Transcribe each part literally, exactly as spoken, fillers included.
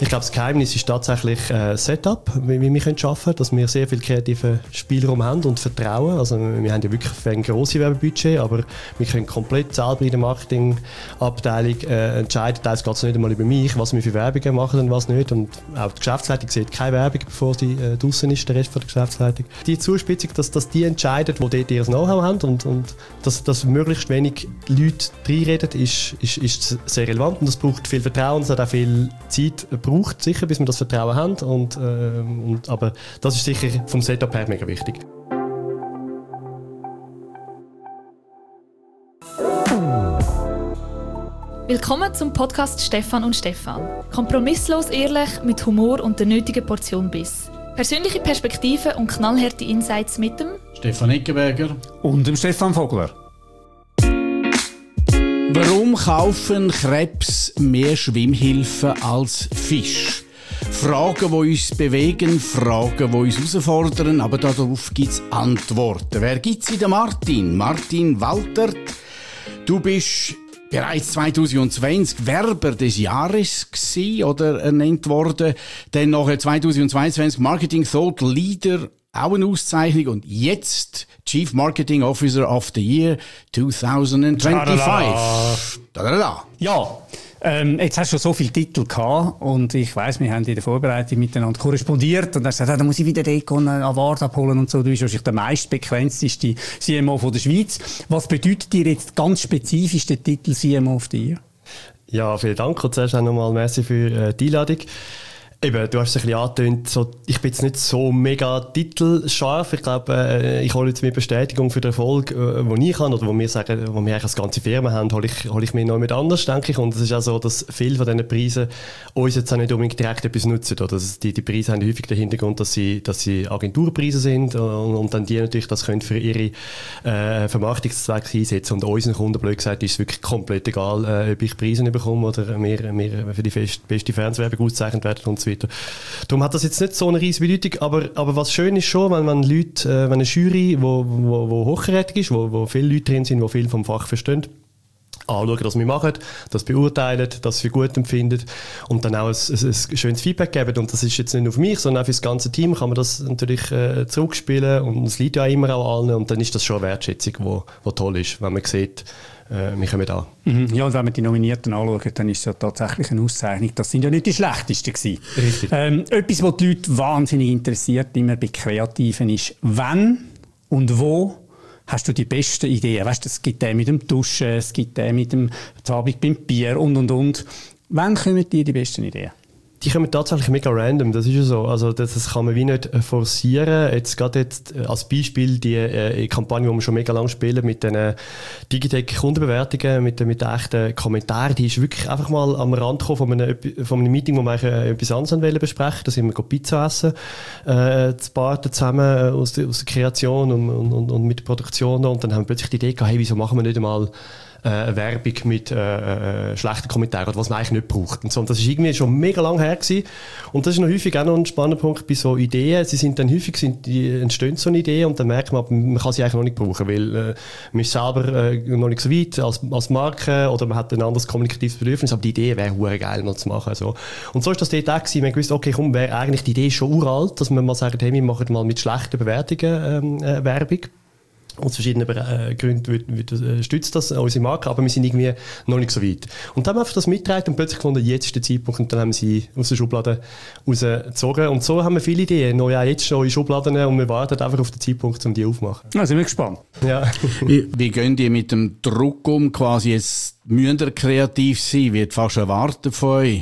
Ich glaube, das Geheimnis ist tatsächlich äh, Setup, wie, wie wir können schaffen, dass wir sehr viel kreativen Spielraum haben und Vertrauen. Also wir haben ja wirklich ein grosses Werbebudget, aber wir können komplett selber in der Marketingabteilung äh, entscheiden. Teils geht es nicht einmal über mich, was wir für Werbungen machen und was nicht. Und auch die Geschäftsleitung sieht keine Werbung, bevor sie äh, draussen ist, der Rest von der Geschäftsleitung. Die Zuspitzung, dass, dass die entscheiden, die dort ihr Know-how haben und, und dass, dass möglichst wenig Leute reinreden, ist, ist, ist sehr relevant. Und das braucht viel Vertrauen, es hat auch viel Zeit braucht, sicher, bis wir das Vertrauen haben. Und, äh, und, aber das ist sicher vom Setup her mega wichtig. Willkommen zum Podcast Stefan und Stefan. Kompromisslos ehrlich, mit Humor und der nötigen Portion Biss. Persönliche Perspektiven und knallharte Insights mit dem Stefan Eckenberger und dem Stefan Vogler. Warum kaufen Krebs mehr Schwimmhilfen als Fisch? Fragen, die uns bewegen, Fragen, die uns herausfordern, aber darauf gibt es Antworten. Wer gibt sie? Der Martin. Martin Waltert. Du bist bereits zwanzig zwanzig Werber des Jahres gewesen, oder ernannt worden. Dann nachher zwanzig zweiundzwanzig Marketing Thought Leader, auch eine Auszeichnung. Und jetzt Chief Marketing Officer of the Year zwanzig fünfundzwanzig. Tadada. Ja, ähm, jetzt hast du schon so viele Titel gehabt und ich weiss, wir haben in der Vorbereitung miteinander korrespondiert und er hat gesagt, ah, da muss ich wieder einen Award abholen und so. Du bist wahrscheinlich der meistbequemste C M O von der Schweiz. Was bedeutet dir jetzt ganz spezifisch der Titel C M O of the Year? Ja, vielen Dank und zuerst auch nochmal merci für äh, die Einladung. Eben, du hast es ein bisschen angetönt, so, ich bin jetzt nicht so mega titelscharf. Ich glaube, äh, ich hole jetzt mir Bestätigung für den Erfolg, äh, den ich habe, oder wo wir sagen, wo wir eigentlich als ganze Firma haben, hole ich, hole ich mir noch mit anders, denke ich. Und es ist auch so, dass viele von diesen Preisen uns jetzt auch nicht unbedingt direkt etwas nutzen. Oder? Die, die Preise haben häufig den Hintergrund, dass sie, dass sie Agenturpreise sind und, und dann die natürlich das können für ihre äh, Vermarktungszwecke einsetzen. Und unseren Kunden, blöd gesagt, ist es wirklich komplett egal, äh, ob ich Preise bekomme oder wir, wir für die fest, beste Fernsehwerbung ausgezeichnet werden und so weiter. Darum hat das jetzt nicht so eine riesige Bedeutung, aber, aber was schön ist schon, wenn, wenn Leute, äh, wenn eine Jury, wo, wo, wo hochkarätig ist, wo, wo viele Leute drin sind, die viel vom Fach verstehen, anschauen, was wir machen, das beurteilen, das für gut empfinden und dann auch ein, ein, ein schönes Feedback geben. Und das ist jetzt nicht nur für mich, sondern auch für das ganze Team kann man das natürlich äh, zurückspielen und es liegt ja immer auch allen und dann ist das schon eine Wertschätzung, die wo, wo toll ist, wenn man sieht, äh, wir kommen an. Mhm. Ja, und wenn man die Nominierten anschaut, dann ist es ja tatsächlich eine Auszeichnung. Das sind ja nicht die schlechtesten gewesen. Richtig. Ähm, etwas, was die Leute wahnsinnig interessiert, immer bei Kreativen, ist, wann und wo hast du die besten Ideen? Weißt du, es gibt den mit dem Duschen, es gibt den mit dem Abend beim Bier und, und, und. Wann kommen dir die besten Ideen? Die kommen tatsächlich mega random, das ist ja so. Also das, das kann man wie nicht forcieren. Jetzt gerade jetzt als Beispiel die äh, Kampagne, die wir schon mega lange spielen, mit den Digitec-Kundenbewertungen, mit, mit den echten Kommentaren, die ist wirklich einfach mal am Rand gekommen von einem, von einem Meeting, wo wir äh, etwas anderes besprechen. Da sind wir Pizza essen, äh, zu Barten zusammen aus der, aus der Kreation und, und, und mit der Produktion. Und dann haben wir plötzlich die Idee gehabt, hey, wieso machen wir nicht einmal Äh, Werbung mit äh, äh, schlechten Kommentaren, oder was man eigentlich nicht braucht. Und so. Und das ist irgendwie schon mega lang her gewesen. Und das ist noch häufig auch noch ein spannender Punkt bei so Ideen. Sie sind dann häufig, sind die, entstehen so eine Idee und dann merkt man, man kann sie eigentlich noch nicht brauchen, weil äh, man ist selber äh, noch nicht so weit als, als Marke oder man hat ein anderes kommunikatives Bedürfnis, aber die Idee wäre hure geil noch zu machen. So. Und so ist das dort auch gewesen. Wir haben gewusst, okay, komm, wäre eigentlich die Idee schon uralt, dass man mal sagt, hey, wir machen mal mit schlechten Bewertungen ähm, äh, Werbung. Aus verschiedenen äh, Gründen wird, wird, äh, stützt das unsere Marke, aber wir sind irgendwie noch nicht so weit. Und dann haben wir einfach das mitgetragen und plötzlich gefunden, jetzt ist der Zeitpunkt und dann haben wir sie aus der Schublade rausgezogen. Und so haben wir viele Ideen, noch ja jetzt schon in Schubladen und wir warten einfach auf den Zeitpunkt, um die aufzumachen. Ja, sind wir gespannt. Ja. wie, wie gehen die mit dem Druck um, quasi jetzt müsst ihr kreativ sein, wird fast erwartet von euch?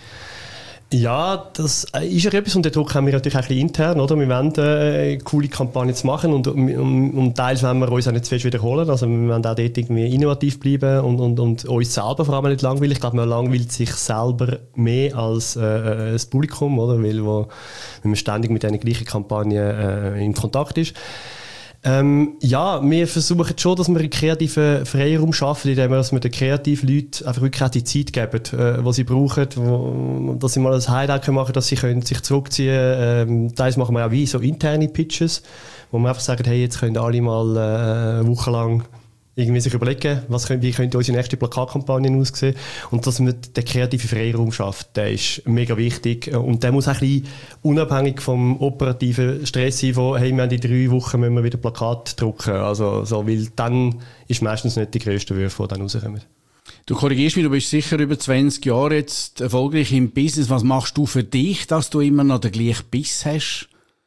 Ja, das ist ja etwas und den Druck haben wir natürlich auch ein bisschen intern, oder? Wir wollen äh, coole Kampagnen zu machen und, und, und teils wollen wir uns auch nicht zu fest wiederholen, also wir wollen auch dort irgendwie innovativ bleiben und, und, und uns selber vor allem nicht langweilig. Ich glaube, man langweilt sich selber mehr als äh, das Publikum, oder? Weil wo, wenn man ständig mit einer gleichen Kampagne äh, in Kontakt ist. Ähm, ja, wir versuchen schon, dass wir einen kreativen Freiraum schaffen, indem wir, dass wir den kreativen Leuten einfach wirklich auch die Zeit geben, äh, die sie brauchen, wo, dass sie mal ein Highlight machen können, dass sie können sich zurückziehen können. Ähm, teils machen wir auch wie so interne Pitches, wo wir einfach sagen, hey, jetzt können alle mal äh, eine Woche lang irgendwie sich überlegen, was können, wie könnte unsere nächste Plakatkampagne aussehen. Und dass man den kreativen Freiraum schafft, der ist mega wichtig. Und der muss auch ein bisschen unabhängig vom operativen Stress sein, von, hey, wir haben in drei Wochen müssen wir wieder Plakat drucken. Also, so, weil dann ist meistens nicht die grössten Würfe, die dann rauskommen. Du korrigierst mich, du bist sicher über zwanzig Jahre jetzt erfolgreich im Business. Was machst du für dich, dass du immer noch den gleichen Biss hast?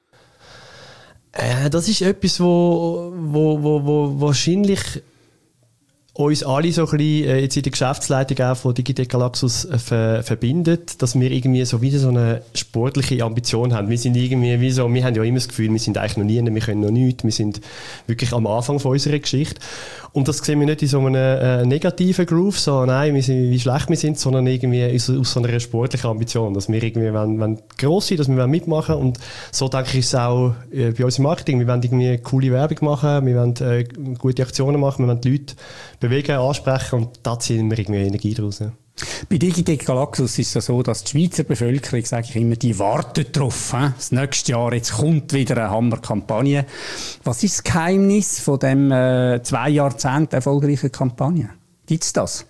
Äh, das ist etwas, wo, wo, wo, wo wahrscheinlich uns alle so ein bisschen äh, jetzt in der Geschäftsleitung auch von Digitec Galaxus äh, ver, verbindet, dass wir irgendwie so wieder so eine sportliche Ambition haben. Wir sind irgendwie wie so, wir haben ja immer das Gefühl, wir sind eigentlich noch nie, wir können noch nichts, wir sind wirklich am Anfang von unserer Geschichte. Und das sehen wir nicht in so einem äh, negativen Groove, so nein, wir sind, wie schlecht wir sind, sondern irgendwie aus, aus so einer sportlichen Ambition, dass wir irgendwie wollen, wollen gross sind, dass wir mitmachen wollen. Und so denke ich es auch äh, bei uns im Marketing. Wir wollen irgendwie coole Werbung machen, wir wollen äh, gute Aktionen machen, wir wollen die Leute bewegen, ansprechen und da ziehen wir irgendwie Energie daraus. Ja. Bei Digitec Galaxus ist es so, dass die Schweizer Bevölkerung, sage ich immer, die wartet drauf. He? Das nächste Jahr, jetzt kommt wieder eine Hammerkampagne. Was ist das Geheimnis von dem äh, zwei Jahrzehnte erfolgreichen Kampagne? Gibt es das?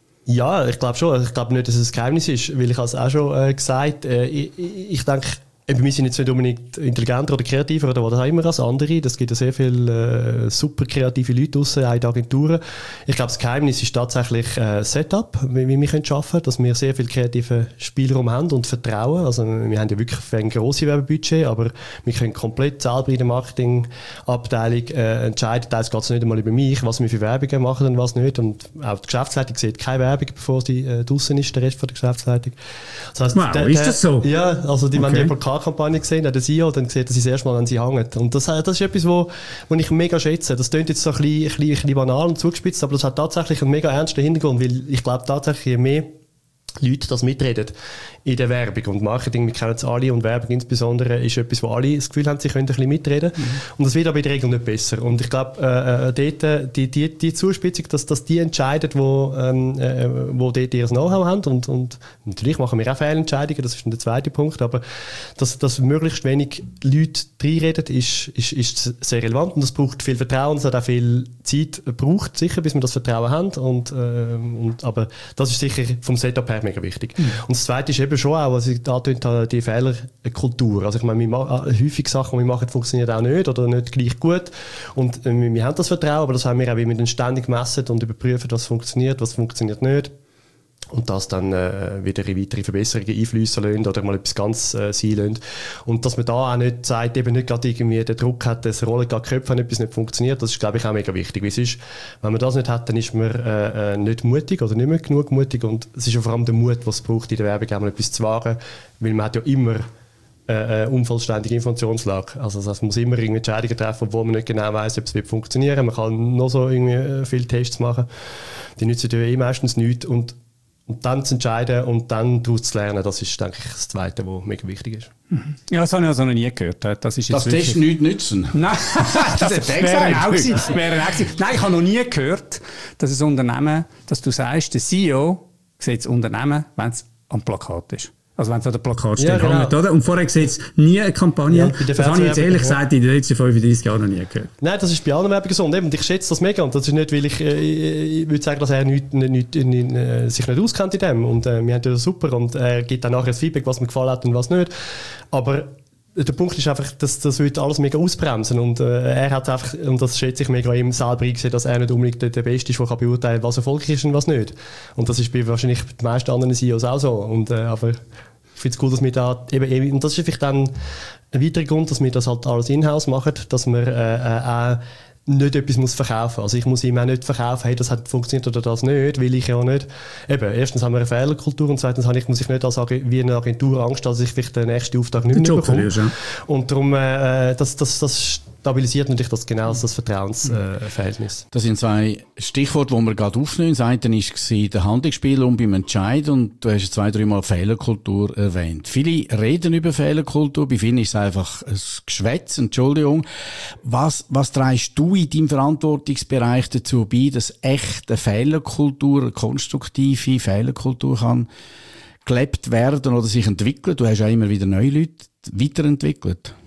Ja, ich glaube schon. Ich glaube nicht, dass es ein Geheimnis ist, weil ich habe es auch schon äh, gesagt. Äh, ich, ich denke, wir sind jetzt nicht unbedingt intelligenter oder kreativer oder was auch immer als andere. Das gibt ja sehr viele äh, super kreative Leute draussen, auch in den Agenturen. Ich glaube, das Geheimnis ist tatsächlich äh, Setup, wie, wie wir können schaffen, dass wir sehr viel kreativen Spielraum haben und Vertrauen. Also wir haben ja wirklich ein grosses Werbebudget, aber wir können komplett selber in der Marketingabteilung äh, entscheiden. Teils geht es nicht einmal über mich, was wir für Werbungen machen und was nicht. Und auch die Geschäftsleitung sieht keine Werbung, bevor sie äh, draussen ist, der Rest von der Geschäftsleitung. Das heisst, wow, der, ist das so? Ja, also die, okay. wenn die Kampagne gesehen, der C E O, dann sieht er sie das erste Mal, wenn sie hängt. Und das, das ist etwas, wo, wo ich mega schätze. Das klingt jetzt so ein bisschen, ein bisschen, ein bisschen banal und zugespitzt, aber das hat tatsächlich einen mega ernsten Hintergrund, weil ich glaube tatsächlich, je mehr Leute das mitreden in der Werbung und Marketing, wir kennen es alle und Werbung insbesondere ist etwas, wo alle das Gefühl haben, sie können ein bisschen mitreden mhm. und das wird aber in der Regel nicht besser und ich glaube, äh, dort, die, die, die Zuspitzung, dass, dass die entscheiden, wo, ähm, äh, wo dort ihr Know-how haben und, und natürlich machen wir auch Fehlentscheidungen, das ist der zweite Punkt, aber dass, dass möglichst wenig Leute reinreden, ist, ist, ist sehr relevant und das braucht viel Vertrauen, es hat auch viel Zeit gebraucht, sicher, bis wir das Vertrauen haben und, äh, und, aber das ist sicher vom Setup her mega wichtig. Mhm. Und das zweite ist eben schon auch, was ich da habe, die Fehlerkultur. Also ich meine, wir machen, häufig Sachen, die wir machen, funktionieren auch nicht oder nicht gleich gut. Und äh, wir, wir haben das Vertrauen, aber das haben wir auch, wie wir dann ständig messen und überprüfen, was funktioniert, was funktioniert nicht. Und das dann äh, wieder in weitere Verbesserungen einfließen lassen oder mal etwas ganz äh, sein lassen. Und dass man da auch nicht sagt, eben nicht gerade irgendwie den Druck hat, es rollen gerade Köpfe, wenn etwas nicht funktioniert, das ist, glaube ich, auch mega wichtig. Weil sonst, wenn man das nicht hat, dann ist man äh, nicht mutig oder nicht mehr genug mutig. Und es ist ja vor allem der Mut, was es braucht, in der Werbung auch mal etwas zu wagen. Weil man hat ja immer eine unvollständige Informationslage. Also das heißt, man muss immer irgendwie Entscheidungen treffen, obwohl man nicht genau weiss, ob es wird funktionieren. Man kann noch so irgendwie viele Tests machen. Die nützen ja eh meistens nichts. Und Und dann zu entscheiden und dann daraus zu lernen, das ist, denke ich, das Zweite, was mega wichtig ist. Mhm. Ja, das habe ich also noch nie gehört. Das ist das Test nichts nützen? Nein, das, das wäre auch gewesen. Wäre auch gewesen. Nein, ich habe noch nie gehört, dass ein Unternehmen, dass du sagst, der C E O sieht das Unternehmen, wenn es am Plakat ist. Also wenn es an der Plakatstelle ja, genau. hängt, oder? Und vorher sieht es nie eine Kampagne. Ja, das habe ich jetzt ehrlich gesagt in den letzten fünfunddreißig Jahren noch nie gehört. Nein, das ist bei allen Werbungen so. Und eben, ich schätze das mega. Und das ist nicht, weil ich, äh, ich würde sagen, dass er nicht, nicht, nicht, nicht, äh, sich nicht auskennt in dem. Und äh, wir haben das super. Und er gibt dann nachher das Feedback, was mir gefallen hat und was nicht. Aber der Punkt ist einfach, dass das wird alles mega ausbremsen und äh, er hat einfach, und das schätze ich mega ihm selber eingesehen, dass er nicht unbedingt der, der Beste ist, der kann beurteilen, was erfolgreich ist und was nicht. Und das ist bei wahrscheinlich den meisten anderen C E Os auch so. Und, äh, aber ich finde es cool, dass wir da eben, und das ist vielleicht dann ein weiterer Grund, dass wir das halt alles in-house machen, dass wir äh, äh, auch nicht etwas muss verkaufen. Also ich muss ihm auch nicht verkaufen, hey, das hat funktioniert oder das nicht, will ich ja nicht. Eben, erstens haben wir eine Fehlerkultur und zweitens habe ich, muss ich nicht als wie eine Agentur Angst, dass ich vielleicht den nächsten Auftrag nicht mehr bekomme. Ja. Und darum, äh, das, das, das stabilisiert natürlich das genau das Vertrauensverhältnis. Äh, das sind zwei Stichworte, die wir gerade aufnehmen. Das eine war der Handlungsspielraum beim Entscheid und du hast zwei, dreimal Fehlerkultur erwähnt. Viele reden über Fehlerkultur, bei vielen ist es einfach ein Geschwätz, Entschuldigung. Was, was trägst du in deinem Verantwortungsbereich dazu bei, dass echt eine Fehlerkultur, eine konstruktive Fehlerkultur kann gelebt werden oder sich entwickeln? Du hast ja immer wieder neue Leute weiterentwickelt.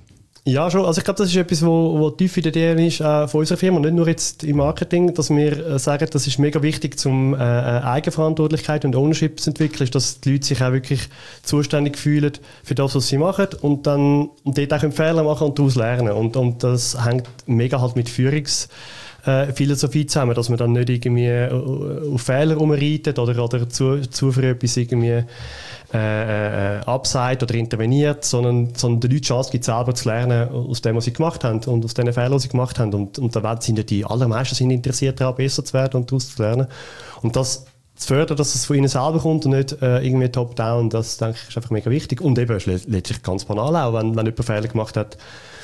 Ja, schon. Also ich glaube, das ist etwas, wo, wo tief in der D N A ist äh, von unserer Firma, nicht nur jetzt im Marketing, dass wir äh, sagen, das ist mega wichtig, um äh, Eigenverantwortlichkeit und Ownership zu entwickeln, ist, dass die Leute sich auch wirklich zuständig fühlen für das, was sie machen und dann und dort auch Fehler machen und daraus lernen. Und, und das hängt mega halt mit Führungs Äh, Philosophie zusammen, dass man dann nicht irgendwie äh, auf Fehler rumreitet oder, oder zu, zu für etwas irgendwie äh, äh, abseit oder interveniert, sondern, sondern den Leuten die Chance gibt, selber zu lernen aus dem, was sie gemacht haben und aus den Fehlern, die sie gemacht haben. Und, und da sind ja die allermeisten sind interessiert daran, besser zu werden und daraus zu lernen. Und das zu fördern, dass es von ihnen selber kommt und nicht äh, irgendwie top-down, das denke ich ist einfach mega wichtig. Und eben ist letztlich ganz banal auch, wenn, wenn jemand Fehler gemacht hat,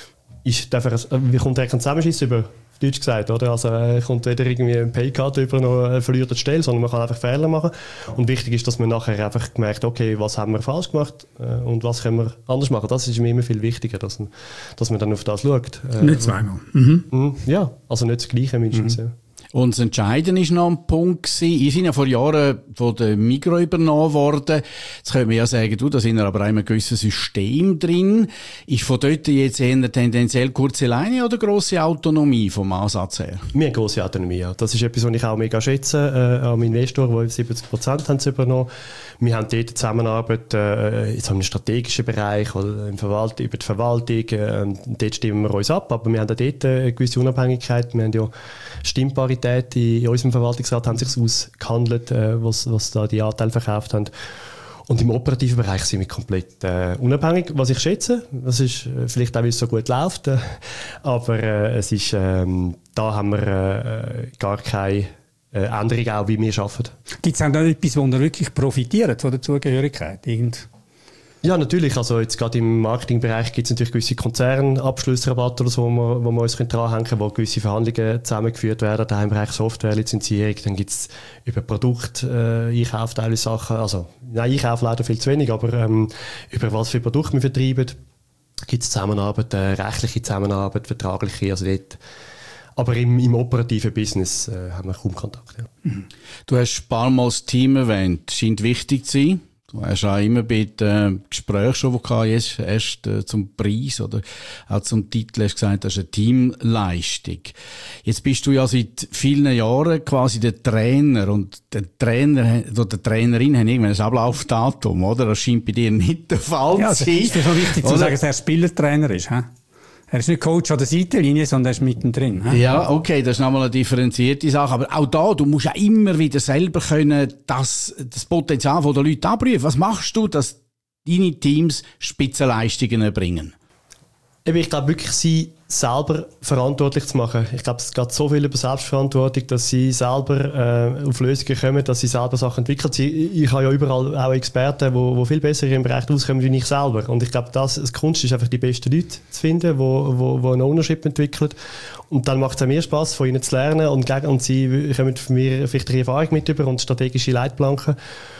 ist einfach, wie kommt direkt ein Zusammenschiss über? Deutsch gesagt, oder? Also äh, kommt weder irgendwie ein Paycard über noch eine verlierte Stelle, sondern man kann einfach Fehler machen. Und wichtig ist, dass man nachher einfach gemerkt, okay, was haben wir falsch gemacht äh, und was können wir anders machen. Das ist mir immer viel wichtiger, dass, dass man dann auf das schaut. Äh, nicht zweimal. Mhm. Mh, ja, also nicht das Gleiche mindestens. Mhm. Ja. Und das Entscheidende war noch ein Punkt gewesen. Ihr seid ja vor Jahren von der Migros übernommen worden. Jetzt könnte man ja sagen, du, da sind ja aber auch ein gewisses System drin. Ist von dort jetzt eher tendenziell kurze Leine oder grosse Autonomie vom Ansatz her? Wir haben grosse Autonomie, ja. Das ist etwas, was ich auch mega schätze äh, am Investor, die siebzig Prozent haben sie übernommen. Wir haben dort Zusammenarbeit äh, jetzt im strategischen Bereich oder im Verwalt- über die Verwaltung. Äh, dort stimmen wir uns ab, aber wir haben auch dort eine gewisse Unabhängigkeit. Wir haben ja Stimmparität in unserem Verwaltungsrat haben sich ausgehandelt, äh, was, was da die Anteile verkauft haben. Und im operativen Bereich sind wir komplett äh, unabhängig, was ich schätze. Das ist äh, vielleicht auch, weil es so gut läuft. Äh, aber äh, es ist, ähm, da haben wir äh, gar keine äh, Änderung, auch wie wir arbeiten. Gibt es auch noch etwas, wo ihr wirklich profitiert von der Zugehörigkeit? Irgend Ja, natürlich. Also jetzt gerade im Marketingbereich gibt es natürlich gewisse Konzernabschlussrabatte oder so, wo wir, wo wir uns dranhängen können, wo gewisse Verhandlungen zusammengeführt werden. Da im Bereich Softwarelizenzierung, dann gibt es über Produkt äh, Einkauf teilweise Sachen, also nein, Einkauf leider viel zu wenig, aber ähm, über was für Produkte wir vertreiben, gibt es Zusammenarbeit, äh, rechtliche Zusammenarbeit, vertragliche, also dort. Aber im, im operativen Business äh, haben wir kaum Kontakt. Ja. Mhm. Du hast ein paar Mal das Team erwähnt, scheint wichtig zu sein. Du hast auch immer bei den Gesprächen schon, die du hast, erst äh, zum Preis oder auch zum Titel hast gesagt, das ist eine Teamleistung. Jetzt bist du ja seit vielen Jahren quasi der Trainer und der Trainer oder die Trainerin haben irgendwann ein Ablaufdatum, oder? Das scheint bei dir nicht der Fall ja, zu sein. Es ist so wichtig zu sagen, dass er Spielertrainer ist. He? Er ist nicht Coach an der Seitenlinie, sondern er ist mittendrin. He? Ja, okay, das ist nochmal eine differenzierte Sache. Aber auch da, du musst ja immer wieder selber können, das, das Potenzial der Leute abprüfen. Was machst du, dass deine Teams Spitzenleistungen erbringen? Ich glaube wirklich, sie selber verantwortlich zu machen. Ich glaube, es geht so viel über Selbstverantwortung, dass sie selber äh, auf Lösungen kommen, dass sie selber Sachen entwickeln. Sie, ich habe ja überall auch Experten, die, die viel besser im Bereich auskommen wie ich selber. Und ich glaube, das, das Kunst ist einfach, die besten Leute zu finden, die wo, wo eine Ownership entwickeln. Und dann macht es auch mir Spass, von ihnen zu lernen. Und, und sie kommen von mir vielleicht ihre Erfahrung mit über und strategische Leitplanken.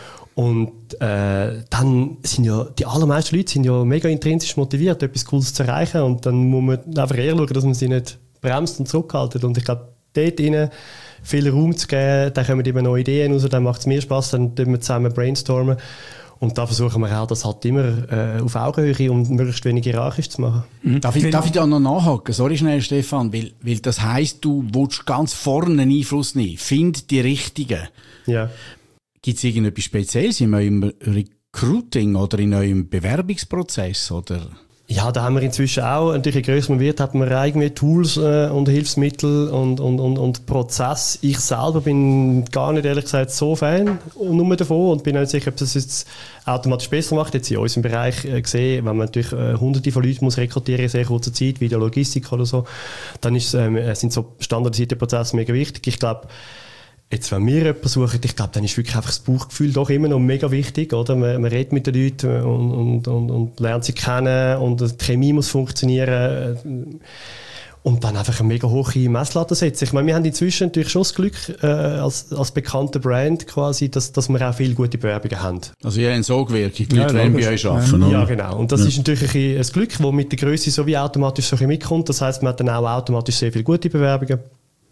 Und äh, dann sind ja die allermeisten Leute sind ja mega intrinsisch motiviert, etwas Cooles zu erreichen. Und dann muss man einfach eher schauen, dass man sie nicht bremst und zurückhaltet. Und ich glaube, dort ihnen viel Raum zu geben, dann kommen eben neue Ideen raus, dann macht es mir Spass, dann tun wir zusammen brainstormen. Und da versuchen wir auch, das halt immer äh, auf Augenhöhe und möglichst wenig hierarchisch zu machen. Mhm. Darf, ich, darf ich da noch nachhaken? Sorry schnell, Stefan, weil, weil das heisst, du willst ganz vorne einen Einfluss nehmen. Find die Richtigen. Ja. Gibt es irgendetwas Spezielles in eurem Recruiting oder in eurem Bewerbungsprozess? Oder? Ja, da haben wir inzwischen auch, natürlich je grösser man wird, hat man eigene Tools äh, und Hilfsmittel und, und, und, und Prozess. Ich selber bin gar nicht, ehrlich gesagt, so Fan nur davon und bin nicht sicher, ob das jetzt automatisch besser macht. Jetzt in unserem Bereich äh, gesehen, wenn man natürlich äh, hunderte von Leuten muss rekrutieren in sehr kurzer Zeit, wie der Logistik oder so, dann ist, äh, sind so standardisierte Prozesse mega wichtig. Ich glaube, jetzt, wenn wir jemanden suchen, ich glaube, dann ist wirklich einfach das Bauchgefühl doch immer noch mega wichtig, oder? Man, man redet mit den Leuten und, und, und, und lernt sie kennen und die Chemie muss funktionieren und dann einfach eine mega hohe Messlatte setzen. Ich meine, wir haben inzwischen natürlich schon das Glück, äh, als, als bekannter Brand quasi, dass, dass wir auch viele gute Bewerbungen haben. Also ihr habt eine Sogwirkung, die Leute ja, wollen bei euch arbeiten. Ja, genau. Und das ja. ist natürlich ein, ein Glück, das mit der Grösse so wie automatisch so ein mitkommt. Das heisst, man hat dann auch automatisch sehr viele gute Bewerbungen.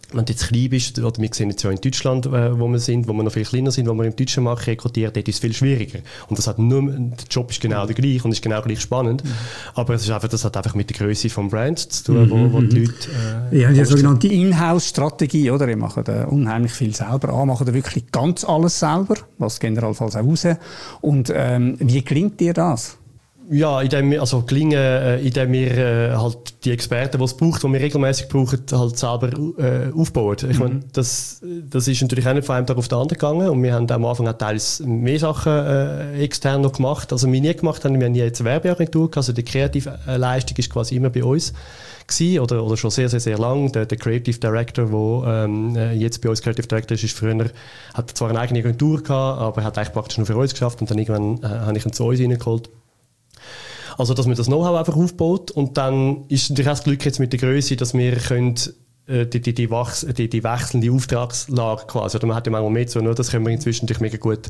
wenn du jetzt klein bist, oder wir sehen jetzt ja in Deutschland, äh, wo wir sind, wo wir noch viel kleiner sind, wo wir im deutschen Markt rekrutieren, dort ist es viel schwieriger. Und das hat nur, der Job ist genau der gleiche und ist genau gleich spannend. Mhm. Aber es ist einfach, das hat einfach mit der Größe vom Brand zu tun, mhm. wo, wo die Leute... Äh, ja, die sogenannte Inhouse-Strategie, oder? Ihr macht äh, unheimlich viel selber. A, macht ihr wirklich ganz alles selber, was generalfalls auch raus. Und ähm, wie gelingt dir das? Ja, indem wir, also gelingen, äh, indem wir äh, halt die Experten, die es braucht, die wir regelmäßig brauchen, halt selber äh, aufbauen. Ich mhm. meine, das, das ist natürlich auch nicht von einem Tag auf den anderen gegangen und wir haben am Anfang auch teils mehr Sachen äh, extern noch gemacht, also wir nie gemacht haben, wir haben nie jetzt eine Werbeagentur gehabt, also die kreative Leistung ist quasi immer bei uns gewesen, oder, oder schon sehr, sehr, sehr lang. Der, der Creative Director, der ähm, jetzt bei uns Creative Director ist, ist früher, hat zwar eine eigene Agentur gehabt, aber hat eigentlich praktisch nur für uns geschafft und dann irgendwann äh, habe ich ihn zu uns reingeholt. Also, dass man das Know-how einfach aufbaut und dann ist natürlich auch das Glück jetzt mit der Größe, dass wir können, äh, die, die, die, Wachs, die, die wechselnde Auftragslage quasi, oder man hat ja manchmal mehr so, nur das können wir inzwischen natürlich mega gut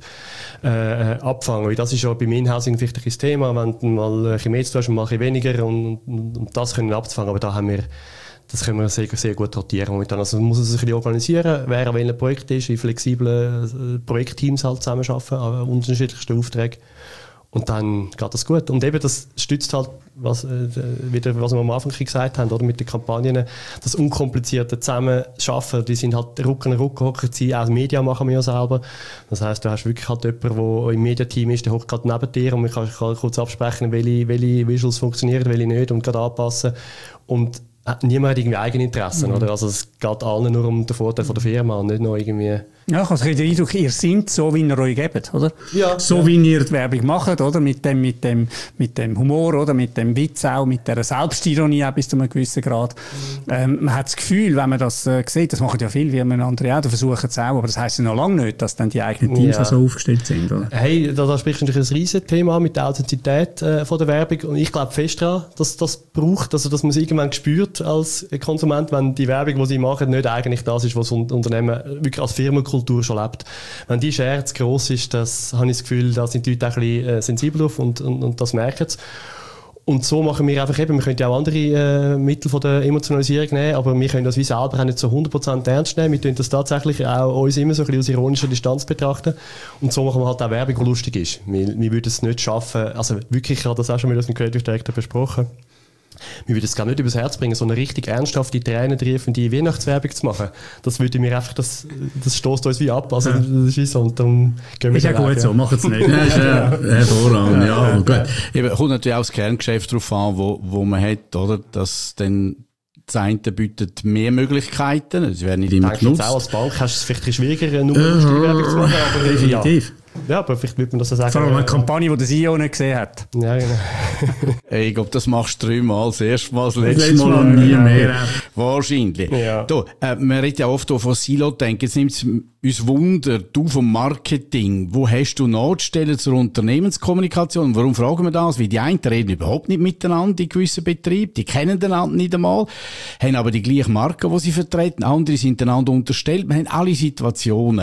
äh, abfangen. Weil das ist ja beim Inhousing vielleicht ein Thema, wenn du mal ein bisschen mehr zu tun hast und mal ein bisschen weniger und, und, und das können wir abzufangen, aber da haben wir, das können wir sehr, sehr gut rotieren momentan. Also man muss es ein bisschen organisieren, wer an welchem Projekt ist, wie flexible Projektteams halt zusammenarbeiten an unterschiedlichsten Aufträgen. Und dann geht das gut. Und eben, das stützt halt, was, äh, wieder, was wir am Anfang gesagt haben, oder, mit den Kampagnen, das unkomplizierte Zusammenarbeiten, die sind halt Ruck an Ruck hocken, auch Media machen wir ja selber. Das heisst, du hast wirklich halt jemanden, der im Mediateam ist, der hockt gerade neben dir und man kann, kann kurz absprechen, welche, welche Visuals funktionieren, welche nicht und gerade anpassen. Und niemand hat irgendwie Eigeninteressen, mhm. oder? Also es geht allen nur um den Vorteil von der Firma und nicht noch irgendwie... Ja, ich habe den Eindruck, ihr seid so, wie ihr euch gebt, oder? Ja. So, ja. wie ihr die Werbung macht, oder? Mit dem, mit dem, mit dem Humor, oder? Mit dem Witz auch, mit der Selbstironie auch bis zu einem gewissen Grad. Mhm. Ähm, man hat das Gefühl, wenn man das äh, sieht, das machen ja viele, wie man andere auch, da versuchen es auch, aber das heisst ja noch lange nicht, dass dann die eigenen Teams ja. so aufgestellt sind, oder? Hey, da, da sprichst du natürlich ein riesiges Thema mit der Authentizität äh, von der Werbung und ich glaube fest daran, dass das braucht, also dass man es irgendwann spürt als Konsument, wenn die Werbung, die sie machen, nicht eigentlich das ist, was das Unternehmen wirklich als Firmenkultur schon lebt. Wenn die Schere zu gross ist, das habe ich das Gefühl, da sind die Leute auch ein bisschen äh, sensibel drauf und, und, und das merken sie. Und so machen wir einfach eben, wir können ja auch andere äh, Mittel von der Emotionalisierung nehmen, aber wir können das wie selber auch nicht so hundert Prozent ernst nehmen. Wir tun das tatsächlich auch uns immer so ein bisschen aus ironischer Distanz betrachten. Und so machen wir halt auch Werbung, die lustig ist. Wir, wir würden es nicht schaffen, also wirklich, ich habe das auch schon mit dem Creative Director besprochen, wir würden es gar nicht übers Herz bringen, so eine richtig ernsthafte, tränentriefende Weihnachtswerbung zu machen. Das würde mir einfach, das, das stößt uns wie ab. Also, ja. das ist so, und darum gehen wir ist ja gut weg, so, ja. machen es nicht. Das ist ja hervorragend, ja. ja. Gut. Eben, kommt natürlich auch das Kerngeschäft darauf an, wo, wo man hat, oder? Dass dann das eine bietet mehr Möglichkeiten, das werden nicht immer genutzt. Auch als Bank hast du es vielleicht schwieriger, nur uh, Steuerwerbung zu machen, aber definitiv. Ja. Ja, aber vielleicht würde man das so sagen. Vor allem eine Kampagne, die der C E O nicht gesehen hat. Ja, genau. Hey, ich glaube, das machst du dreimal. Das erste Mal, das letzte Letztes Mal, Mal und nie ja, mehr. ja. Wahrscheinlich. Ja. Da, äh, man redet ja oft von Silo-Denken. Jetzt nimmt es uns Wunder, du vom Marketing, wo hast du Nachstellen zur Unternehmenskommunikation? Warum fragen wir das? Weil die einen reden überhaupt nicht miteinander in gewissen Betrieben, die kennen einander nicht einmal, haben aber die gleiche Marke, die sie vertreten, andere sind einander unterstellt. Wir haben alle Situationen.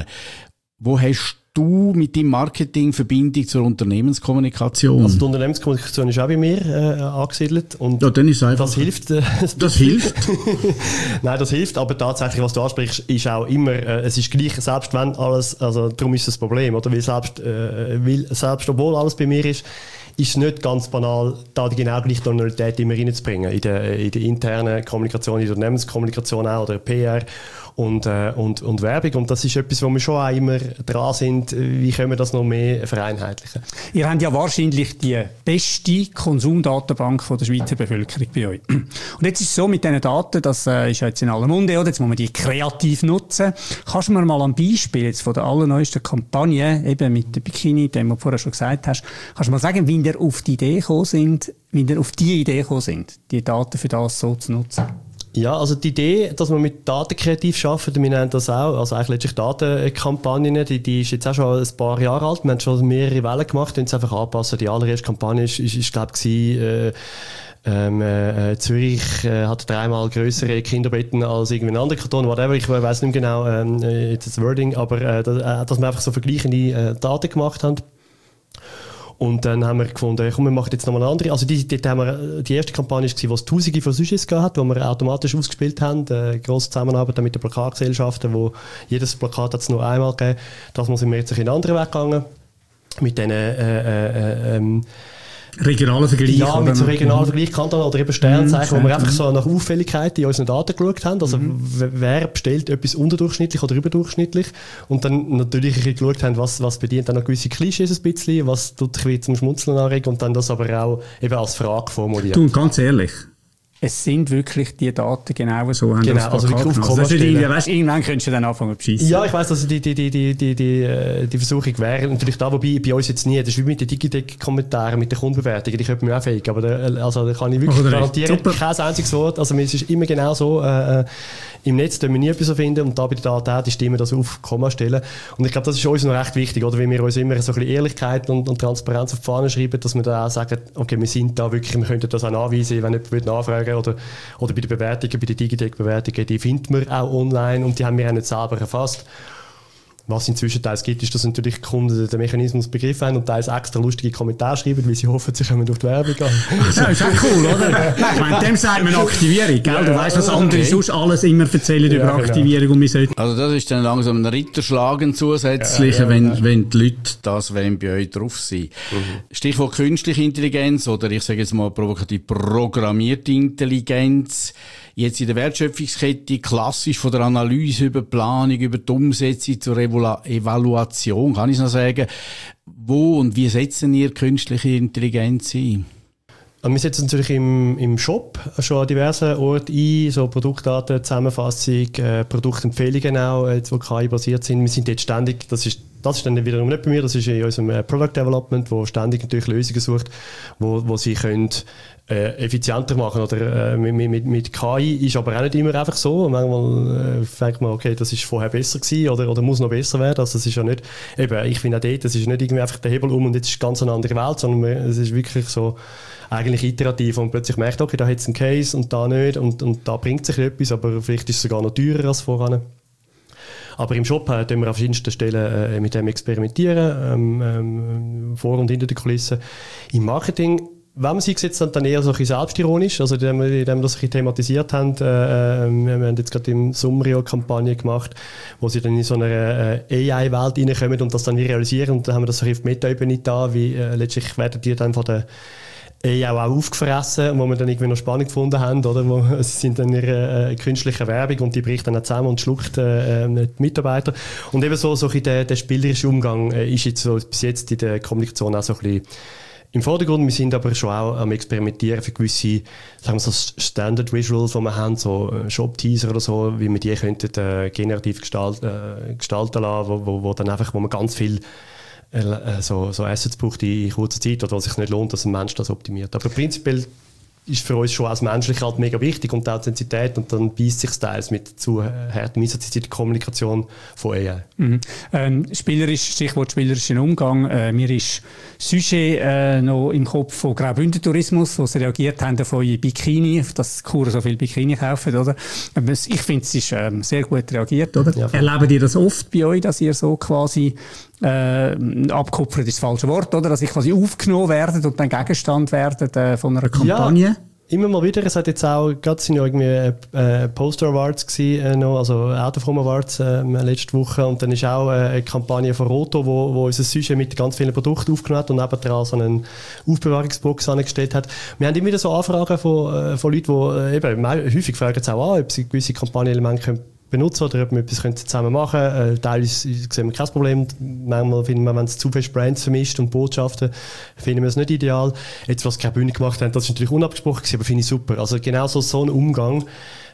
Wo hast du mit deinem Marketing Verbindung zur Unternehmenskommunikation? Also die Unternehmenskommunikation ist auch bei mir äh, angesiedelt. Und ja, dann ist es einfach. Das hilft. Äh, das hilft? Nein, das hilft, aber tatsächlich, was du ansprichst, ist auch immer, äh, es ist gleich, selbst wenn alles, also darum ist das Problem, oder? Weil selbst, äh, weil, selbst obwohl alles bei mir ist, ist es nicht ganz banal, da die genau gleiche Tonalität immer reinzubringen. In der, in der internen Kommunikation, in der Unternehmenskommunikation auch, oder P R und, äh, und, und Werbung. Und das ist etwas, wo wir schon auch immer dran sind, wie können wir das noch mehr vereinheitlichen. Ihr habt ja wahrscheinlich die beste Konsumdatenbank von der Schweizer Bevölkerung bei euch. Und jetzt ist es so mit diesen Daten, das äh, ist ja jetzt in aller Munde, oder? Jetzt muss man die kreativ nutzen. Kannst du mir mal am Beispiel jetzt von der allerneuesten Kampagne, eben mit dem Bikini, dem du vorher schon gesagt hast, kannst du mal sagen, wie ihr auf die Idee gekommen sind, wie ihr auf die Idee gekommen sind, die Daten für das so zu nutzen? Ja, also die Idee, dass wir mit Daten kreativ arbeiten, wir nennen das auch, also eigentlich letztlich Datenkampagnen, die, die ist jetzt auch schon ein paar Jahre alt, wir haben schon mehrere Wellen gemacht, und es einfach anpassen. Die allererste Kampagne ist, ist, ist glaube ich, äh, ähm, äh, Zürich äh, hat dreimal grössere Kinderbetten als irgendwie ein anderer Kanton, whatever, ich weiß nicht mehr genau ähm, jetzt das Wording, aber äh, dass, äh, dass wir einfach so vergleichende äh, Daten gemacht haben. Und dann haben wir gefunden, komm, wir machen jetzt nochmal eine andere. Also die, die, die, haben wir, die erste Kampagne war, wo es Tausende von Sujets gehabt, wo wir automatisch ausgespielt haben. Eine grosse Zusammenarbeit mit den Plakatgesellschaften, wo jedes Plakat hat es nur einmal gegeben. Das sind wir jetzt einen anderen Weg gegangen. Mit diesen äh, äh, ähm, regionalen Vergleich. Ja, mit so regionalen Vergleich, Kanton oder eben Sternzeichen, mm, wo wir einfach so nach Auffälligkeit in unseren Daten geschaut haben. Also mm. wer bestellt etwas unterdurchschnittlich oder überdurchschnittlich. Und dann natürlich ein bisschen geschaut haben, was, was bedient dann noch gewisse Klischees ein bisschen, was tut dich zum Schmunzeln anregen und dann das aber auch eben als Frage formuliert. Du, ganz ehrlich. Es sind wirklich die Daten genau so. Genau, das also wirklich auf Kommastellen. Weißt, irgendwann könntest du dann anfangen zu beschissen. Ja, ich weiss, also die, die, die, die, die, die, die Versuchung wäre natürlich da, wobei bei uns jetzt nie, das ist wie mit den Digitec-Kommentaren, mit den Kundenbewertungen, die könnten mir auch fake, aber da, also, da kann ich wirklich garantieren, kein einziges Wort, also es ist immer genau so, äh, im Netz können wir nie etwas finden und da bei den Daten auch die Stimmen das auf Komma stellen. Und ich glaube, das ist uns noch recht wichtig, oder? Weil wir uns immer so ein bisschen Ehrlichkeit und, und Transparenz auf die Fahne schreiben, dass wir da auch sagen, okay, wir sind da wirklich, wir könnten das auch nachweisen, wenn jemand nachfragen oder, oder bei den Bewertungen, bei den Digitec-Bewertungen, die finden wir auch online und die haben wir auch nicht selber erfasst. Was inzwischen teils gibt, ist, dass natürlich die Kunden den Mechanismus begriffen haben und teils extra lustige Kommentare schreiben, weil sie hoffen, sie kommen durch die Werbung an. Ja, ist auch cool, oder? Ich meine, dem sagt man Aktivierung, gell? Du ja, weißt, was andere okay. sonst alles immer erzählen ja, über Aktivierung genau. Und wir sollten... Also das ist dann langsam ein Ritterschlagen zusätzlich, ja, ja, wenn, ja. wenn die Leute das wollen bei euch drauf sind. Mhm. Stichwort künstliche Intelligenz oder ich sage jetzt mal provokativ programmierte Intelligenz. Jetzt in der Wertschöpfungskette klassisch von der Analyse über Planung, über die Umsetzung zur Evaluation, kann ich noch sagen. Wo und wie setzen ihr künstliche Intelligenz ein? Wir setzen natürlich im, im Shop schon an diversen Orten ein, so Produktdaten, Zusammenfassung, äh, Produktempfehlungen auch, jetzt, die K I-basiert sind. Wir sind jetzt ständig, das ist, das ist dann wiederum nicht bei mir, das ist in unserem äh, Product Development, wo ständig natürlich Lösungen sucht, wo, wo sie können äh, effizienter machen oder äh, mit, mit, mit K I ist aber auch nicht immer einfach so. Manchmal äh, denkt man, okay, das ist vorher besser gewesen oder, oder muss noch besser werden. Also es ist ja nicht, eben, ich finde auch dort, das ist nicht irgendwie einfach der Hebel um und jetzt ist ganz eine andere Welt, sondern es ist wirklich so eigentlich iterativ und plötzlich merkt, okay, da hat es einen Case und da nicht und, und da bringt sich etwas, aber vielleicht ist es sogar noch teurer als voran. Aber im Shop äh, tun wir auf verschiedensten Stellen äh, mit dem experimentieren, ähm, ähm, vor und hinter den Kulissen. Im Marketing, wenn man sich jetzt dann eher so ein bisschen selbstironisch, also indem wir, indem wir das ein bisschen thematisiert haben, äh, wir haben jetzt gerade im Sommer eine Kampagne gemacht, wo sie dann in so einer äh, A I-Welt reinkommen und das dann realisieren und dann haben wir das auf die Meta-Ebene da, wie äh, letztlich werden die dann von der A I auch aufgefressen, wo wir dann irgendwie noch spannend gefunden haben, oder? Wo, sie sind dann in ihrer äh, künstlichen Werbung und die bricht dann auch zusammen und schluckt äh, die Mitarbeiter. Und eben so, so der, der spielerische Umgang äh, ist jetzt so bis jetzt in der Kommunikation auch so ein bisschen im Vordergrund. Wir sind aber schon auch am Experimentieren für gewisse, sagen wir so Standard Visuals, die wir haben, so Shop-Teaser oder so, wie wir die könnten äh, generativ gestalt, äh, gestalten lassen, wo, wo, wo dann einfach, wo man ganz viel äh, so, so Assets braucht in kurzer Zeit oder was sich nicht lohnt, dass ein Mensch das optimiert. Aber prinzipiell ist für uns schon als Menschlich halt mega wichtig und die Authentizität und dann beißt sich teils mit zu hartem Einsatz in der Kommunikation von A I. Mhm. Ähm, spielerisch, Stichwort spielerischen Umgang. Äh, mir ist Sujet äh, noch im Kopf von Graubünden Tourismus, wo sie reagiert haben auf eure Bikini, dass Kuren so viel Bikini kaufen, oder? Ich finde, es ist ähm, sehr gut reagiert, oder? Ja, erlebt ihr das oft bei euch, dass ihr so quasi äh, abkupfert ist das falsche Wort, oder? Dass ihr quasi aufgenommen werdet und dann Gegenstand werdet äh, von einer Kampagne? Ja. Immer mal wieder, es hat jetzt auch, gerade sind ja irgendwie äh, Poster Awards gewesen, äh, noch, also Autoform Awards äh, letzte Woche und dann ist auch äh, eine Kampagne von Roto, wo, wo unser Sujet mit ganz vielen Produkten aufgenommen hat und nebendran so einen Aufbewahrungsbox angestellt hat. Wir haben immer wieder so Anfragen von, äh, von Leuten, die äh, eben häufig fragen es auch an, ob sie gewisse Kampagnenelemente können benutzen oder ob wir etwas zusammen machen können. Äh, teilweise sehen wir kein Problem. Manchmal finden wir, wenn es zu viele Brands vermischt und Botschaften, finden wir es nicht ideal. Jetzt, was Graubünden gemacht haben, das ist natürlich unabgesprochen gewesen, aber finde ich super. Also genau so, so ein Umgang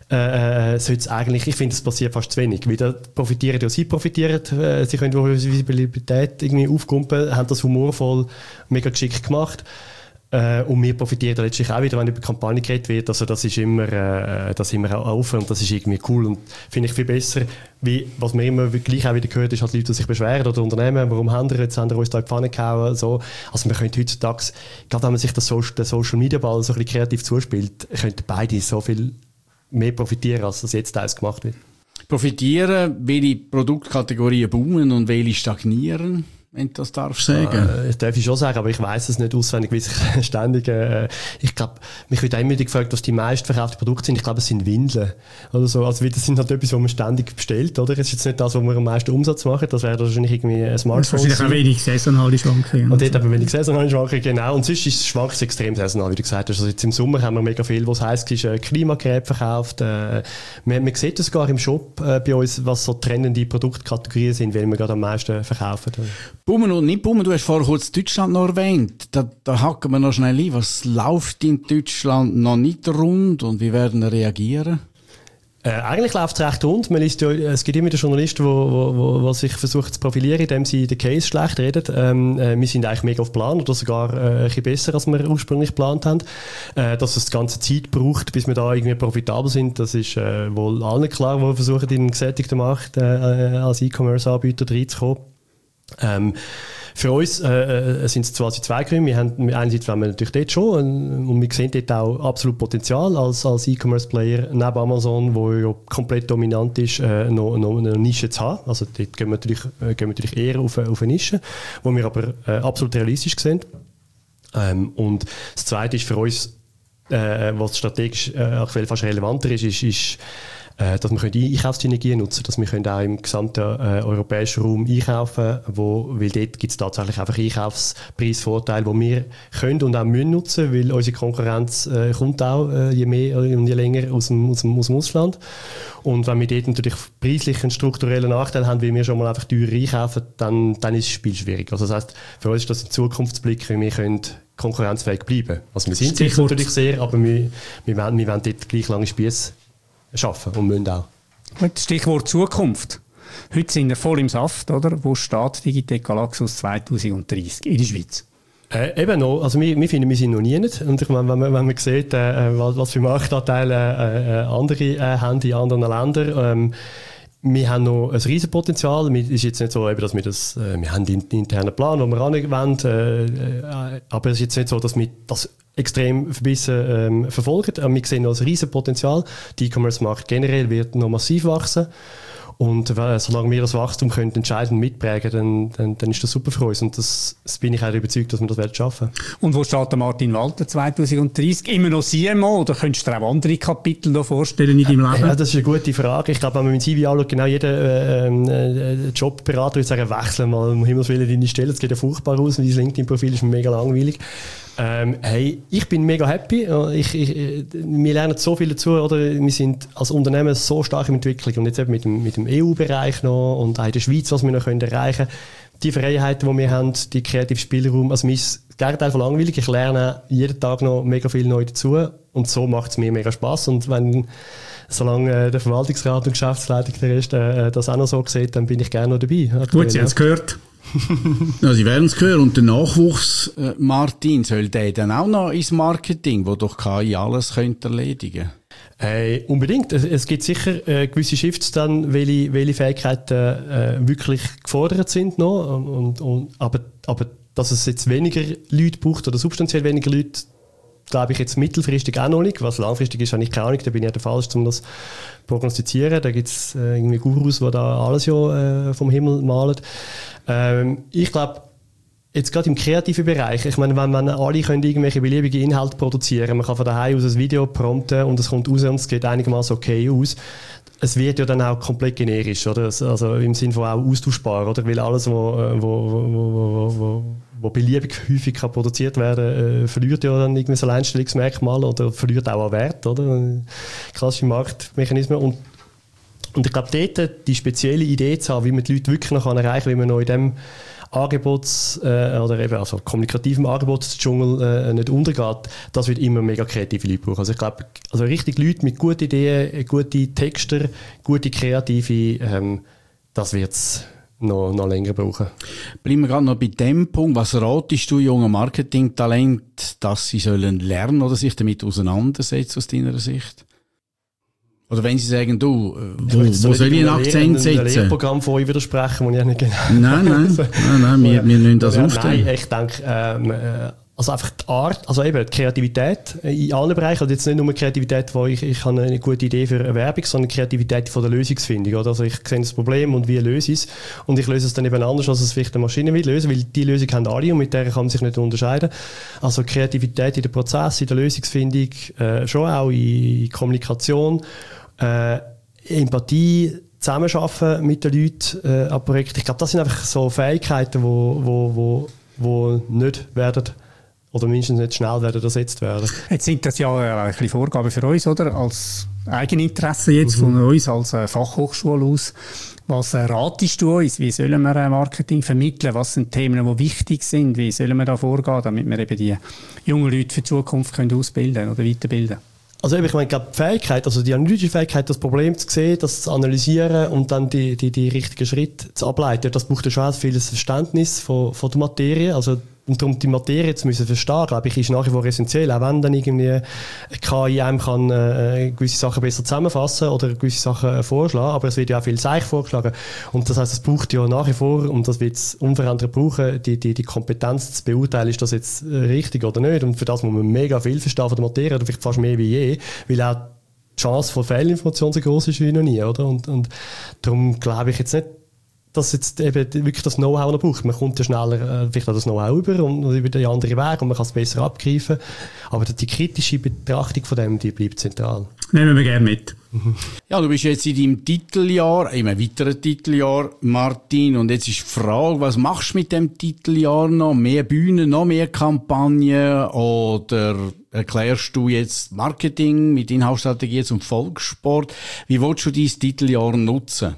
äh, sollte es eigentlich, ich finde, es passiert fast zu wenig. Wieder profitieren ja sie profitieren, äh, sie können durch Visibilität irgendwie aufkumpen, haben das humorvoll, mega geschickt gemacht. Äh, und wir profitieren letztlich auch wieder, wenn über Kampagne geredet wird. Also das ist immer, äh, das immer auch offen und das ist irgendwie cool und finde ich viel besser, wie, was man immer gleich auch wieder gehört, ist halt Leute, die sich beschweren oder Unternehmen, warum haben wir jetzt, haben wir uns da in die Pfanne gehauen, so. Also man könnte heutzutage, gerade wenn man sich das Social, den Social Media Ball so ein bisschen kreativ zuspielt, könnten beide so viel mehr profitieren, als das jetzt teils gemacht wird. Profitieren, welche Produktkategorien boomen und welche stagnieren? wenn du das darfst sagen. Äh, das darf ich schon sagen, aber ich weiss es nicht auswendig, wie ich ständig, äh, ich glaube, mich wird immer gefragt, was die meistverkauften Produkte sind. Ich glaube, es sind Windeln. Oder so. Also, das sind halt etwas, was man ständig bestellt, oder? Es ist jetzt nicht das, wo wir am meisten Umsatz machen. Das wäre wahrscheinlich irgendwie ein Smartphone. Wahrscheinlich auch wenig saisonale Schwankungen. Und dort haben wir wenig saisonale Schwankungen, genau. Und sonst ist es schwankt extrem saisonal, wie du gesagt hast. Also, jetzt im Sommer haben wir mega viel, was heisst, ist äh, Klimagerät verkauft. Äh, man, man sieht das sogar im Shop äh, bei uns, was so trendende Produktkategorien sind, weil wir gerade am meisten verkaufen. Bummen und nicht Bummen, du hast vorher kurz Deutschland noch erwähnt. Da, da hacken wir noch schnell ein. Was läuft in Deutschland noch nicht rund und wie werden wir reagieren? Äh, eigentlich läuft es recht rund. Man liest ja, es gibt immer wieder Journalisten, die wo, wo, wo sich versuchen zu profilieren, indem sie den Case schlecht reden. Ähm, äh, wir sind eigentlich mega auf Plan oder sogar äh, ein bisschen besser, als wir ursprünglich geplant haben. Äh, dass es die ganze Zeit braucht, bis wir da irgendwie profitabel sind, das ist äh, wohl allen klar, die versuchen, in den gesättigten Markt äh, als E-Commerce-Anbieter reinzukommen. Ähm, für uns äh, sind es quasi zwei Gründe. Wir haben, einerseits wollen wir natürlich dort schon und wir sehen dort auch absolut Potenzial als, als E-Commerce-Player neben Amazon, wo ja komplett dominant ist, äh, noch, noch eine Nische zu haben. Also dort gehen wir natürlich, äh, gehen wir natürlich eher auf, auf eine Nische, wo wir aber äh, absolut realistisch sehen. Ähm, und das Zweite ist für uns, äh, was strategisch äh, aktuell fast relevanter ist, ist, ist dass wir Einkaufssynergien nutzen können, dass wir können auch im gesamten äh, europäischen Raum einkaufen, wo, weil dort gibt es tatsächlich einfach Einkaufspreisvorteile, die wir können und auch müssen nutzen, weil unsere Konkurrenz äh, kommt auch äh, je mehr und je länger aus dem, aus, dem, aus dem Ausland. Und wenn wir dort natürlich preislich einen strukturellen Nachteil haben, weil wir schon mal einfach teurer einkaufen, dann, dann ist das Spiel schwierig. Also das heisst, für uns ist das ein Zukunftsblick, wie wir können konkurrenzfähig bleiben. Also wir sind sicher natürlich sehr, aber wir, wir, wollen, wir wollen dort gleich lange Spiesse schaffen und müssen auch. Stichwort Zukunft. Heute sind wir voll im Saft, oder? Wo steht Digitec Galaxus zwanzig dreißig in der Schweiz? Äh, eben noch. Also wir, wir finden, wir sind noch nie nicht. Und ich meine, wenn man, wenn man sieht, äh, was, was für Marktanteile äh, äh, andere äh, haben in anderen Ländern, ähm, wir haben noch ein riesen Potenzial. Es ist jetzt nicht so, dass wir das, äh, wir haben den internen Plan, den wir anwenden, äh, äh, aber es ist jetzt nicht so, dass wir das extrem verbissen ähm, verfolgen. Aber wir sehen noch ein riesen Potenzial. Der E-Commerce-Markt generell wird noch massiv wachsen. Und äh, solange wir das Wachstum können entscheidend mitprägen, dann, dann, dann ist das super für uns. Und das, das bin ich auch überzeugt, dass wir das schaffen werden. Und wo steht der Martin Walter zwanzig dreißig? Immer noch C M O? Oder könntest du dir auch andere Kapitel noch vorstellen in deinem Leben? Ja, das ist eine gute Frage. Ich glaube, wenn man mit C V anschaut, genau jeder äh, äh, Jobberater würde sagen, wechsel mal um Himmels Willen deine Stelle. Das geht ja furchtbar aus. Und dein LinkedIn-Profil ist mega langweilig. Ähm, hey, ich bin mega happy. Ich, ich, wir lernen so viel dazu, oder? Wir sind als Unternehmen so stark in Entwicklung und jetzt eben mit dem, mit dem E U-Bereich noch und auch in der Schweiz, was wir noch können erreichen können. Die Freiheiten, die wir haben, die kreative Spielraum, also mir ist das Gegenteil von langweilig. Ich lerne jeden Tag noch mega viel neu dazu und so macht es mir mega Spass. Und wenn, solange äh, der Verwaltungsrat und Geschäftsleitung der Rest äh, das auch noch so sieht, dann bin ich gerne noch dabei. Gut, Sie haben es gehört. Ja, Sie werden es hören. Und der Nachwuchs, äh, Martin, soll der dann auch noch ins Marketing, wo doch K I alles könnte erledigen? Äh, unbedingt. Es, es gibt sicher äh, gewisse Shifts dann, welche, welche Fähigkeiten äh, wirklich gefordert sind noch. Und, und, aber, aber dass es jetzt weniger Leute braucht oder substanziell weniger Leute, glaube ich jetzt mittelfristig auch noch nicht. Was langfristig ist, habe ich keine Ahnung. Da bin ich ja der Falsche, um das zu prognostizieren. Da gibt es äh, irgendwie Gurus, die da alles ja äh, vom Himmel malen. Ähm, ich glaube, jetzt gerade im kreativen Bereich, ich meine, wenn, wenn alle können irgendwelche beliebigen Inhalte produzieren, man kann von daheim aus ein Video prompten und es kommt raus und es geht einigermaßen okay aus. Es wird ja dann auch komplett generisch, oder? Also im Sinne von auch austauschbar, oder? Weil alles, wo, wo, wo, wo, wo, wo beliebig häufig kann produziert werden, äh, verliert ja dann irgendwie so Alleinstellungsmerkmal oder verliert auch an Wert, oder? Klassische Marktmechanismen. Und Und ich glaube, dort die spezielle Idee zu haben, wie man die Leute wirklich noch erreichen kann, wie man noch in dem Angebots- äh, oder eben also kommunikativen Angebotsdschungel äh, nicht untergeht, das wird immer mega kreative Leute brauchen. Also ich glaube, also richtig Leute mit guten Ideen, gute Texter, gute kreative, ähm, das wird es noch, noch länger brauchen. Bleiben wir gerade noch bei dem Punkt. Was ratest du jungen Marketingtalent, dass sie sollen lernen oder sich damit auseinandersetzen aus deiner Sicht? Oder wenn Sie sagen, du, wo, wo soll ich einen Akzent setzen? Ich will ein Lehrprogramm von euch widersprechen, das ich nicht genau... Nein, nein, nein, nein, wir, wir müssen das ja, aufstellen. Nein, ich denke, ähm, äh, Also einfach die Art, also eben die Kreativität in allen Bereichen, also jetzt nicht nur Kreativität, wo ich, ich habe eine gute Idee für eine Werbung, sondern Kreativität von der Lösungsfindung. Oder? Also ich sehe das Problem und wie löse ich es und ich löse es dann eben anders, als es vielleicht eine Maschine will lösen, weil die Lösung haben alle und mit der kann man sich nicht unterscheiden. Also Kreativität in den Prozess, in der Lösungsfindung, äh, schon auch in Kommunikation, äh, Empathie, Zusammenarbeiten mit den Leuten äh, an Projekten. Ich glaube, das sind einfach so Fähigkeiten, wo, wo, wo, wo nicht werden oder mindestens nicht schnell werden ersetzt werden. Jetzt sind das ja ein bisschen Vorgaben für uns, oder? Als Eigeninteresse jetzt mhm. von uns als Fachhochschule aus. Was ratest du uns? Wie sollen wir Marketing vermitteln? Was sind Themen, die wichtig sind? Wie sollen wir da vorgehen, damit wir eben die jungen Leute für die Zukunft können ausbilden oder weiterbilden? Also ich meine, die Fähigkeit, also die analytische Fähigkeit, das Problem zu sehen, das zu analysieren und dann die, die, die richtigen Schritte zu ableiten, das braucht ja schon ein vieles Verständnis von, von der Materie. Also und darum die Materie zu müssen verstehen, glaube ich, ist nach wie vor essentiell. Auch wenn dann irgendwie eine K I einem kann äh, gewisse Sachen besser zusammenfassen oder gewisse Sachen äh, vorschlagen, aber es wird ja auch viel Seich vorgeschlagen. Und das heisst, es braucht ja nach wie vor, und das wird es unverändert brauchen, die, die, die Kompetenz zu beurteilen, ist das jetzt äh, richtig oder nicht. Und für das muss man mega viel verstehen von der Materie, oder vielleicht fast mehr wie je, weil auch die Chance von Fehlinformation so groß ist wie noch nie, oder? Und, und darum glaube ich jetzt nicht, dass jetzt eben wirklich das Know-how noch braucht. Man kommt ja schneller äh, vielleicht auch das Know-how über und über den anderen Weg und man kann es besser abgreifen. Aber die kritische Betrachtung von dem, die bleibt zentral. Nehmen wir gerne mit. Ja, du bist jetzt in deinem Titeljahr, in einem weiteren Titeljahr, Martin, und jetzt ist die Frage, was machst du mit dem Titeljahr noch? Mehr Bühnen, noch mehr Kampagnen, oder erklärst du jetzt Marketing mit Inhaltsstrategie zum Volkssport? Wie willst du dein Titeljahr nutzen?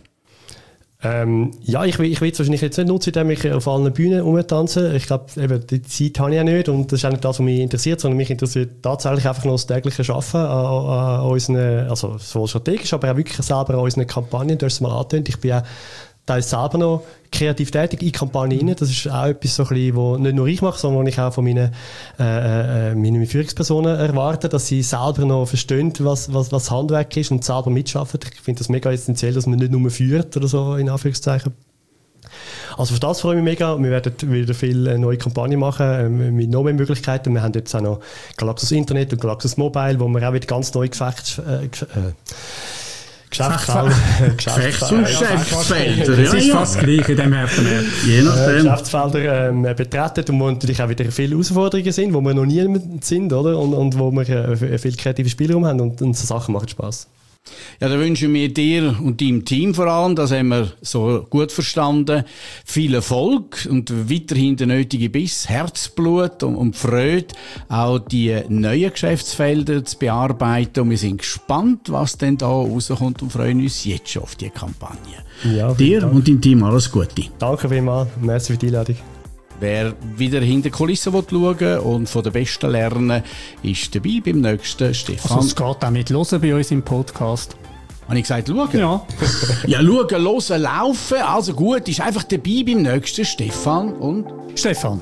Ähm, ja, ich will, ich will es wahrscheinlich jetzt nicht nutzen, indem ich auf allen Bühnen rumtanze. Ich glaube, eben, die Zeit habe ich ja nicht und das ist auch nicht das, was mich interessiert, sondern mich interessiert tatsächlich einfach noch das tägliche Arbeiten an, an, an unseren, also sowohl strategisch, aber auch wirklich selber an unseren Kampagnen. Du hast es mal angetönt, ich bin auch teils selber noch kreativ tätig in Kampagnen rein. Das ist auch etwas, so ein bisschen, was nicht nur ich mache, sondern was ich auch von meinen, äh, äh, meinen Führungspersonen erwarte, dass sie selber noch verstehen, was, was, was Handwerk ist und selber mitarbeiten. Ich finde das mega essentiell, dass man nicht nur führt oder so, in Anführungszeichen. Also für das freue ich mich mega. Wir werden wieder viele neue Kampagnen machen, äh, mit noch mehr Möglichkeiten. Wir haben jetzt auch noch Galaxus Internet und Galaxus Mobile, wo wir auch wieder ganz neue Gefechte, äh, äh, Geschäftsfelder. Geschäftsfelder. Das ist fast gleich in dem Herbst. Je nachdem. Geschäftsfelder ähm, betreten und wo natürlich auch wieder viele Herausforderungen sind, wo wir noch nie sind, oder? Und, und wo wir äh, viel kreativen Spielraum haben und, und so Sachen machen Spass. Ja, da wünschen wir dir und deinem Team vor allem, das haben wir so gut verstanden, viel Erfolg und weiterhin den nötigen Biss, Herzblut und, und Freude, auch die neuen Geschäftsfelder zu bearbeiten. Und wir sind gespannt, was denn da rauskommt und freuen uns jetzt schon auf die Kampagne. Ja, dir Dank. Und deinem Team alles Gute. Danke vielmals, merci für die Einladung. Wer wieder hinter die Kulissen schauen will und von den Besten lernen, ist dabei beim nächsten Stefan. Also es geht auch mit hören bei uns im Podcast. Habe ich gesagt, schauen? Ja. Ja, schauen, hören, laufen. Also gut, ist einfach dabei beim nächsten Stefan und Stefan.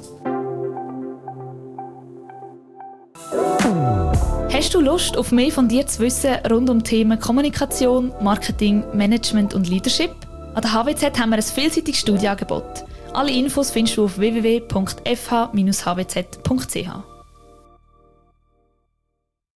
Hast du Lust, auf mehr von dir zu wissen rund um Themen Kommunikation, Marketing, Management und Leadership? An der H W Z haben wir ein vielseitiges Studienangebot. Alle Infos findest du auf w w w punkt f h dash w z punkt c h.